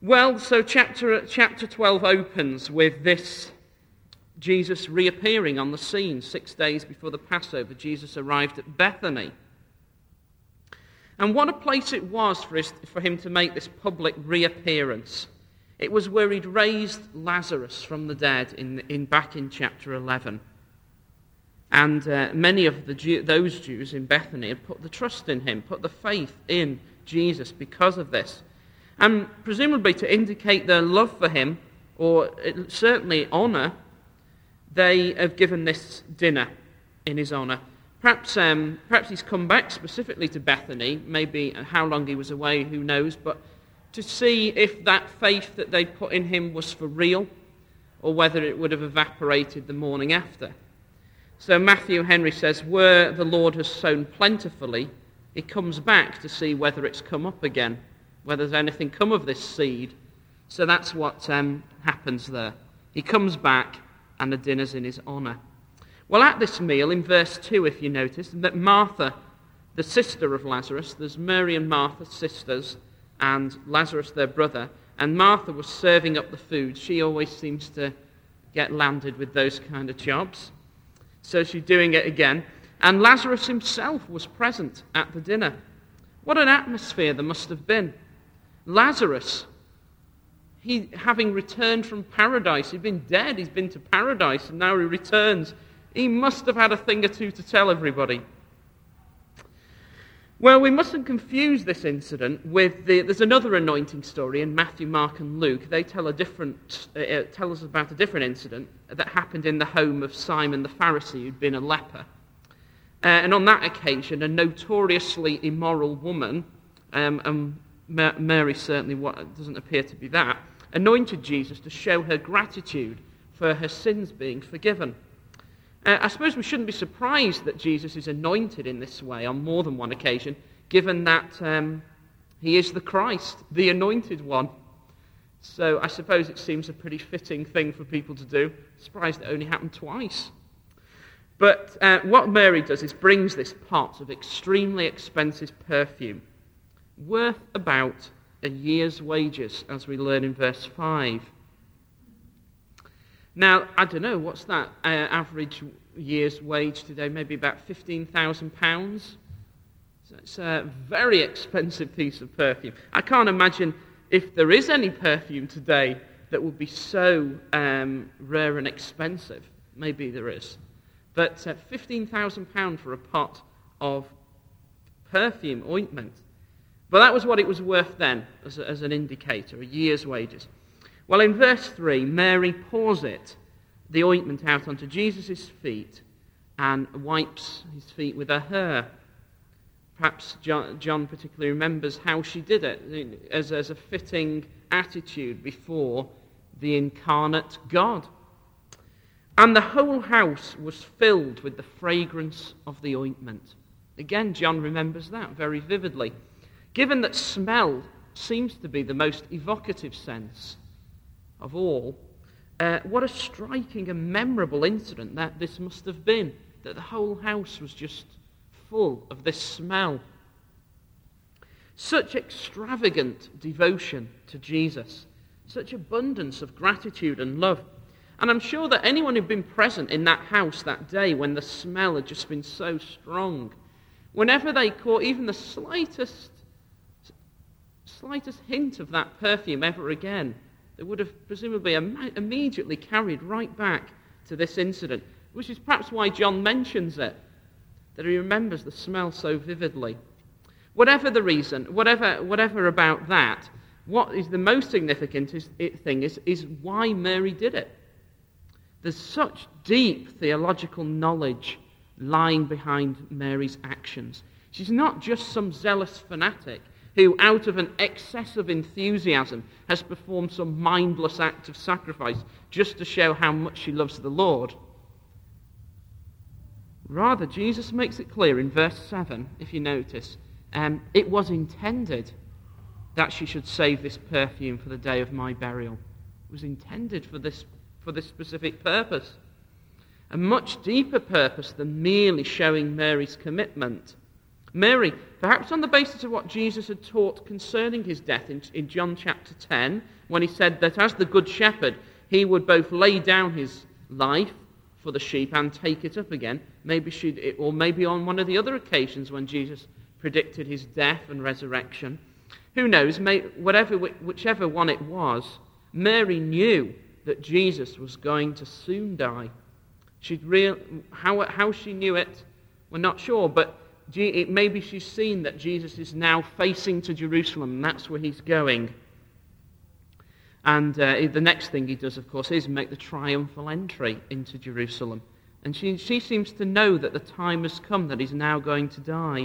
Well, so chapter 12 opens with this Jesus reappearing on the scene 6 days before the Passover. Jesus arrived at Bethany. And what a place it was for him to make this public reappearance. It was where he'd raised Lazarus from the dead back in chapter 11. And many of those Jews in Bethany had put the trust in him, put the faith in Jesus because of this. And presumably to indicate their love for him, or certainly honour, they have given this dinner in his honour. Perhaps he's come back specifically to Bethany, maybe how long he was away, who knows, but to see if that faith that they put in him was for real, or whether it would have evaporated the morning after. So Matthew Henry says, where the Lord has sown plentifully, he comes back to see whether it's come up again, whether there's anything come of this seed. So that's what happens there. He comes back, and the dinner's in his honour. Well, at this meal, in verse 2, if you notice, that Martha, the sister of Lazarus, there's Mary and Martha, sisters, and Lazarus, their brother, and Martha was serving up the food. She always seems to get landed with those kind of jobs. So she's doing it again. And Lazarus himself was present at the dinner. What an atmosphere there must have been. Lazarus, he having returned from paradise, he'd been dead, he's been to paradise, and now he returns. He must have had a thing or two to tell everybody. Well, we mustn't confuse this incident with there's another anointing story in Matthew, Mark, and Luke. They tell us about a different incident that happened in the home of Simon the Pharisee, who'd been a leper. And on that occasion, a notoriously immoral woman, and Mary certainly doesn't appear to be that, anointed Jesus to show her gratitude for her sins being forgiven. I suppose we shouldn't be surprised that Jesus is anointed in this way on more than one occasion, given that he is the Christ, the anointed one. So I suppose it seems a pretty fitting thing for people to do. Surprised it only happened twice. But what Mary does is brings this pot of extremely expensive perfume, worth about a year's wages, as we learn in verse 5. Now, I don't know, what's that average year's wage today? Maybe about £15,000. So it's a very expensive piece of perfume. I can't imagine if there is any perfume today that would be so rare and expensive. Maybe there is. But £15,000 for a pot of perfume, ointment. But that was what it was worth then, as an indicator, a year's wages. Well, in verse 3, Mary pours the ointment out onto Jesus' feet and wipes his feet with her hair. Perhaps John particularly remembers how she did it as a fitting attitude before the incarnate God. And the whole house was filled with the fragrance of the ointment. Again, John remembers that very vividly. Given that smell seems to be the most evocative sense of all, what a striking and memorable incident that this must have been, that the whole house was just full of this smell. Such extravagant devotion to Jesus, such abundance of gratitude and love. And I'm sure that anyone who'd been present in that house that day when the smell had just been so strong, whenever they caught even the slightest hint of that perfume ever again, they would have presumably immediately carried right back to this incident, which is perhaps why John mentions it, that he remembers the smell so vividly. Whatever the reason, whatever about that, what is the most significant thing is why Mary did it. There's such deep theological knowledge lying behind Mary's actions. She's not just some zealous fanatic who, out of an excess of enthusiasm, has performed some mindless act of sacrifice just to show how much she loves the Lord. Rather, Jesus makes it clear in verse 7, if you notice, it was intended that she should save this perfume for the day of my burial. It was intended for this specific purpose. A much deeper purpose than merely showing Mary's commitment Mary, perhaps on the basis of what Jesus had taught concerning his death in John chapter 10, when he said that as the good shepherd, he would both lay down his life for the sheep and take it up again. Or maybe on one of the other occasions when Jesus predicted his death and resurrection. Who knows? Whichever one it was, Mary knew that Jesus was going to soon die. How she knew it, we're not sure, but maybe she's seen that Jesus is now facing to Jerusalem, and that's where he's going. And the next thing he does, of course, is make the triumphal entry into Jerusalem. And she seems to know that the time has come, that he's now going to die.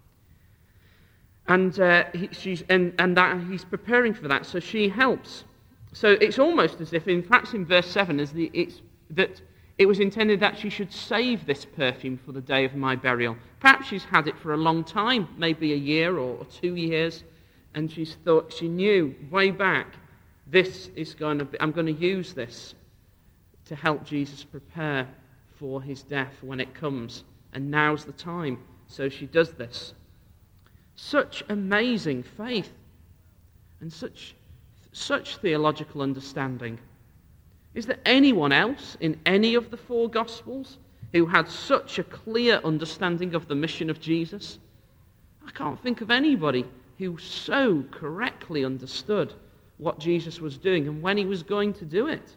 And that he's preparing for that, so she helps. So it's almost as if, in fact, in verse 7, it was intended that she should save this perfume for the day of my burial. Perhaps she's had it for a long time, maybe a year or 2 years, and she knew way back, I'm going to use this to help Jesus prepare for his death when it comes, and now's the time. So she does this. Such amazing faith and such theological understanding. Is there anyone else in any of the 4 Gospels who had such a clear understanding of the mission of Jesus? I can't think of anybody who so correctly understood what Jesus was doing and when he was going to do it.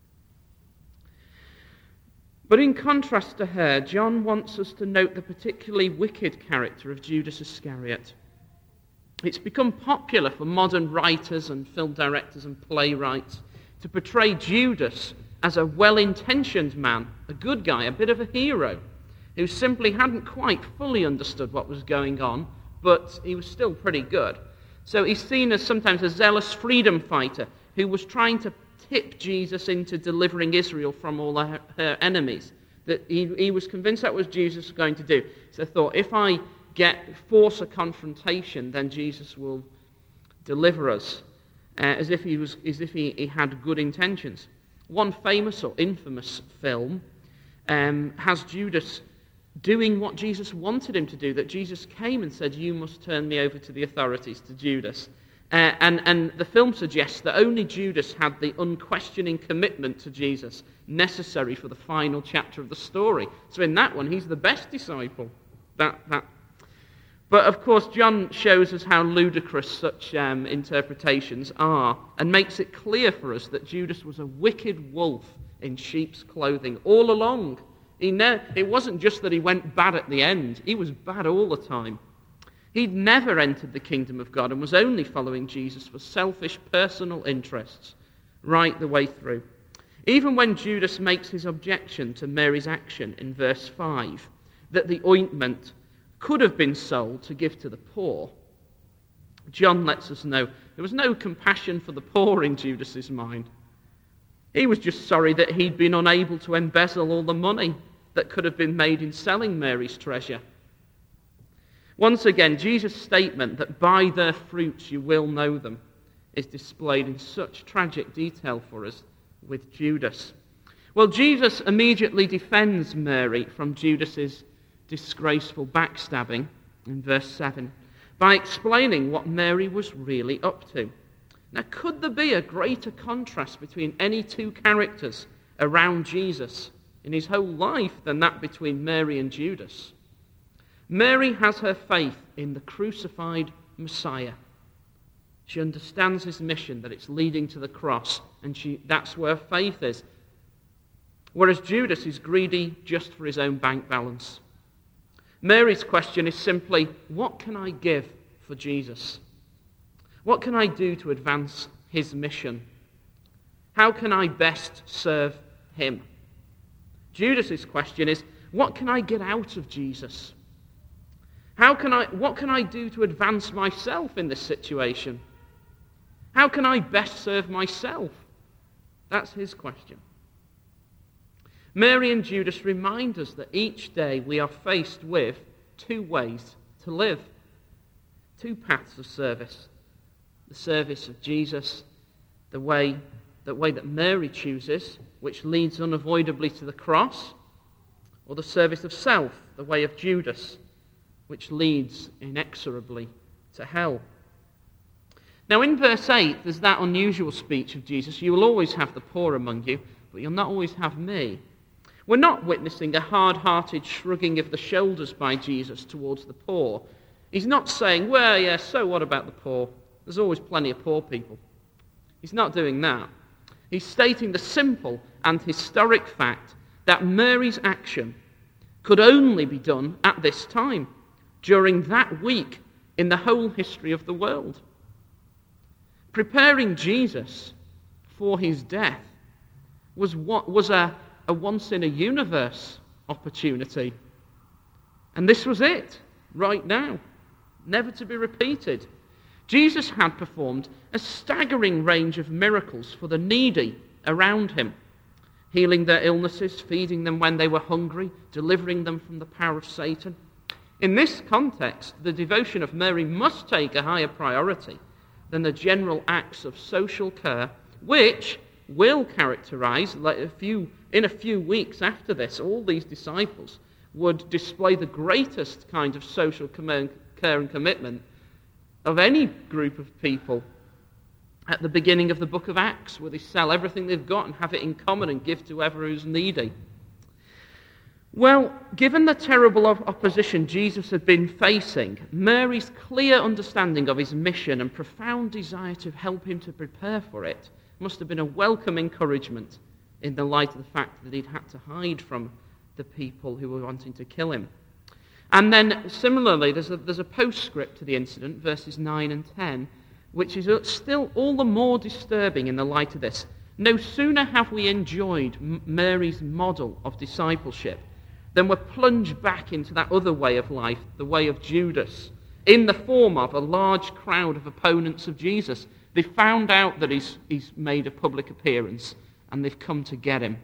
But in contrast to her, John wants us to note the particularly wicked character of Judas Iscariot. It's become popular for modern writers and film directors and playwrights to portray Judas as a well-intentioned man, a good guy, a bit of a hero, who simply hadn't quite fully understood what was going on, but he was still pretty good. So he's seen as sometimes a zealous freedom fighter who was trying to tip Jesus into delivering Israel from all her enemies. That he was convinced that was Jesus going to do. So he thought, if I force a confrontation, then Jesus will deliver us, as if he had good intentions. One famous or infamous film has Judas doing what Jesus wanted him to do, that Jesus came and said, "You must turn me over to the authorities," to Judas. And the film suggests that only Judas had the unquestioning commitment to Jesus necessary for the final chapter of the story. So in that one, he's the best disciple. But of course, John shows us how ludicrous such interpretations are and makes it clear for us that Judas was a wicked wolf in sheep's clothing all along. It wasn't just that he went bad at the end. He was bad all the time. He'd never entered the kingdom of God and was only following Jesus for selfish personal interests right the way through. Even when Judas makes his objection to Mary's action in verse 5, that the ointment could have been sold to give to the poor, John lets us know there was no compassion for the poor in Judas's mind. He was just sorry that he'd been unable to embezzle all the money that could have been made in selling Mary's treasure. Once again, Jesus' statement that by their fruits you will know them is displayed in such tragic detail for us with Judas. Well, Jesus immediately defends Mary from Judas's disgraceful backstabbing in verse 7 by explaining what Mary was really up to. Now, could there be a greater contrast between any 2 characters around Jesus in his whole life than that between Mary and Judas? Mary has her faith in the crucified Messiah. She understands his mission, that it's leading to the cross, and that's where faith is. Whereas Judas is greedy just for his own bank balance. Mary's question is simply, what can I give for Jesus? What can I do to advance his mission? How can I best serve him? Judas's question is, what can I get out of Jesus? What can I do to advance myself in this situation? How can I best serve myself? That's his question. Mary and Judas remind us that each day we are faced with 2 ways to live, 2 paths of service. The service of Jesus, the way that Mary chooses, which leads unavoidably to the cross, or the service of self, the way of Judas, which leads inexorably to hell. Now in verse 8, there's that unusual speech of Jesus, you will always have the poor among you, but you'll not always have me. We're not witnessing a hard-hearted shrugging of the shoulders by Jesus towards the poor. He's not saying, well, yeah, so what about the poor? There's always plenty of poor people. He's not doing that. He's stating the simple and historic fact that Mary's action could only be done at this time, during that week in the whole history of the world. Preparing Jesus for his death was a once-in-a-universe opportunity. And this was it, right now, never to be repeated. Jesus had performed a staggering range of miracles for the needy around him, healing their illnesses, feeding them when they were hungry, delivering them from the power of Satan. In this context, the devotion of Mary must take a higher priority than the general acts of social care, which will characterize, in a few weeks after this, all these disciples would display the greatest kind of social care and commitment of any group of people at the beginning of the book of Acts, where they sell everything they've got and have it in common and give to whoever who's needy. Well, given the terrible opposition Jesus had been facing, Mary's clear understanding of his mission and profound desire to help him to prepare for it must have been a welcome encouragement in the light of the fact that he'd had to hide from the people who were wanting to kill him. And then, similarly, there's a postscript to the incident, verses 9 and 10, which is still all the more disturbing in the light of this. No sooner have we enjoyed Mary's model of discipleship than we're plunged back into that other way of life, the way of Judas, in the form of a large crowd of opponents of Jesus. They found out that he's made a public appearance, and they've come to get him.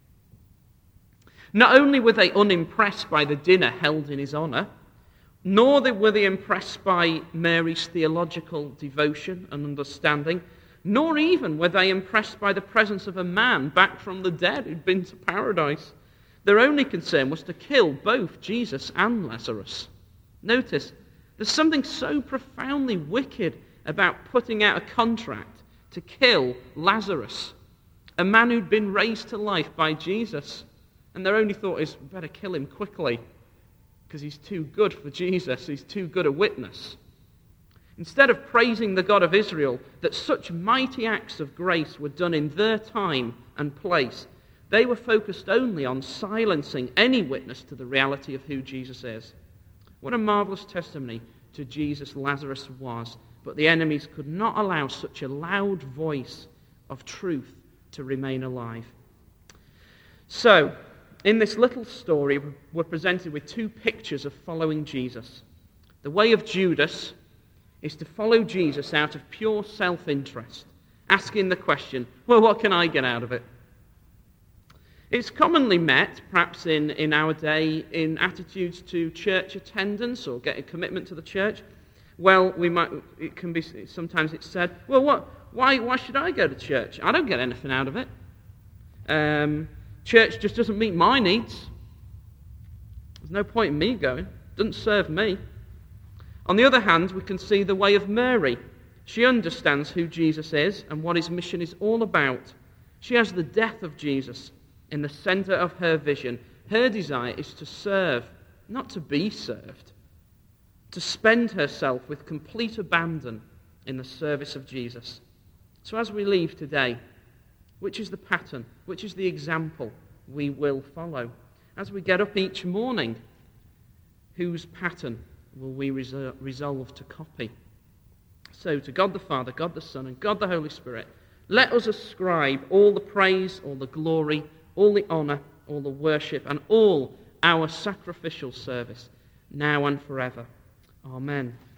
Not only were they unimpressed by the dinner held in his honour, nor were they impressed by Mary's theological devotion and understanding, nor even were they impressed by the presence of a man back from the dead who'd been to paradise. Their only concern was to kill both Jesus and Lazarus. Notice, there's something so profoundly wicked about putting out a contract to kill Lazarus, a man who'd been raised to life by Jesus. And their only thought is, better kill him quickly, because he's too good for Jesus, he's too good a witness. Instead of praising the God of Israel that such mighty acts of grace were done in their time and place, they were focused only on silencing any witness to the reality of who Jesus is. What a marvelous testimony to Jesus Lazarus was, but the enemies could not allow such a loud voice of truth to remain alive. So, in this little story, we're presented with two pictures of following Jesus. The way of Judas is to follow Jesus out of pure self-interest, asking the question, well, what can I get out of it? It's commonly met, perhaps in our day, in attitudes to church attendance or getting commitment to the church. Well, sometimes it's said, well, why should I go to church? I don't get anything out of it. Church just doesn't meet my needs. There's no point in me going. It doesn't serve me. On the other hand, we can see the way of Mary. She understands who Jesus is and what his mission is all about. She has the death of Jesus in the center of her vision. Her desire is to serve, not to be served. To spend herself with complete abandon in the service of Jesus. So as we leave today, which is the pattern, which is the example we will follow? As we get up each morning, whose pattern will we resolve to copy? So to God the Father, God the Son, and God the Holy Spirit, let us ascribe all the praise, all the glory, all the honor, all the worship, and all our sacrificial service, now and forever. Amen.